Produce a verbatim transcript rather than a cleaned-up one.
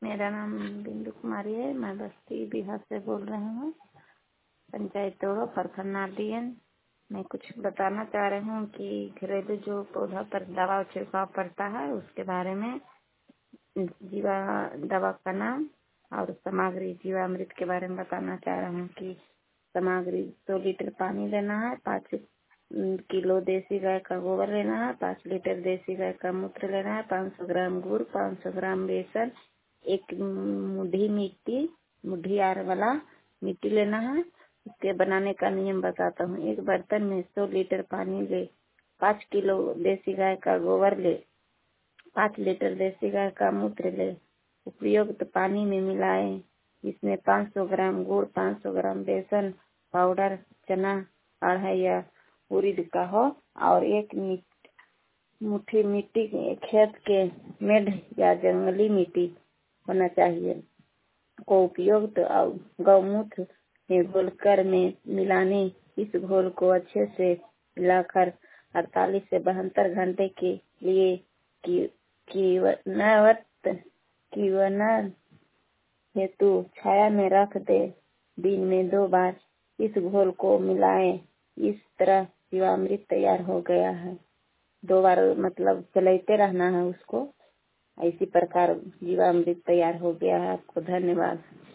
मेरा नाम बिंदु कुमारी है। मैं बस्ती बिहार से बोल रही हूँ। पंचायत तोड़ो प्रखंड नादियन। मैं कुछ बताना चाह रही हूँ कि घरेलू जो पौधा पर दवा छिड़काव पड़ता है उसके बारे में, जीवा दवा का नाम और सामग्री जीवामृत के बारे में बताना चाह रहा हूँ कि सामग्री सौ लीटर पानी लेना है, पाँच किलो देसी गाय का गोबर लेना है, पाँच लीटर देसी गाय का मूत्र लेना है, पाँच सौ ग्राम गुड़, पाँच सौ ग्राम बेसन, एक मुट्ठी मिट्टी मुट्ठी आर वाला मिट्टी लेना है। इसके बनाने का नियम बताता हूँ। एक बर्तन में सौ लीटर पानी ले, पाँच किलो देसी गाय का गोबर ले, पाँच लीटर देसी गाय का मूत्र ले, उपयुक्त तो पानी में मिलाएं। इसमें पाँच सौ ग्राम गुड़, पाँच सौ ग्राम बेसन पाउडर, चना आढ़ा या उड़द का हो और एक मुट्ठी मिट्टी खेत के मेढ़ या जंगली मिट्टी होना चाहिए को उपयुक्त और गौमूत्र में घोलकर में मिलाने। इस घोल को अच्छे से मिलाकर अड़तालीस से बहत्तर घंटे के लिए कीवनवत कीवनर हेतु छाया में रख दे। दिन में दो बार इस घोल को मिलाएं। इस तरह जीवामृत तैयार हो गया है। दो बार मतलब चलाते रहना है उसको। इसी प्रकार जीवामृत तैयार हो गया है। आपको धन्यवाद।